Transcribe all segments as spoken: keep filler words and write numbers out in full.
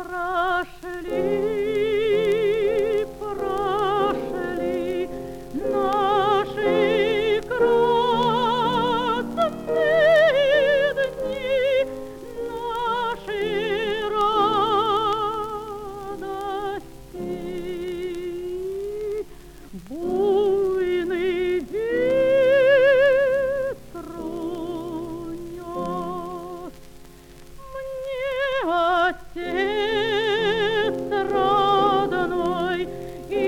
Прошли, прошли наши красные дни, наши радости. Буйный ветру нес мне отец родной и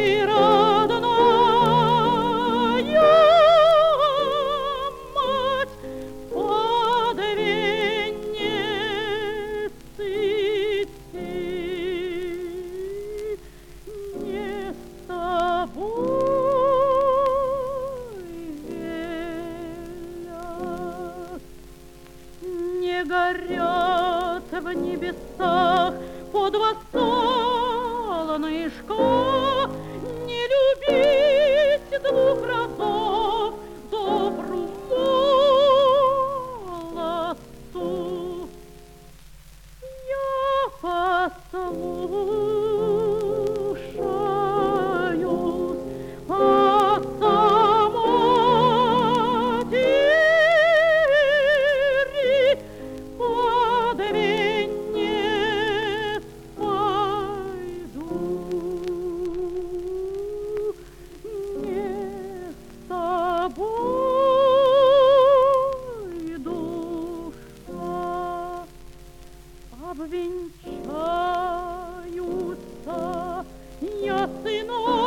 родная мать под венец идти. Не с тобой, Велес, не горят в небесах по два солнышка, не любить двух разов добру молодцу. Я послушаюсь отца матери, под венец пойду. Не с тобой, душа, обвенчаюся я сыном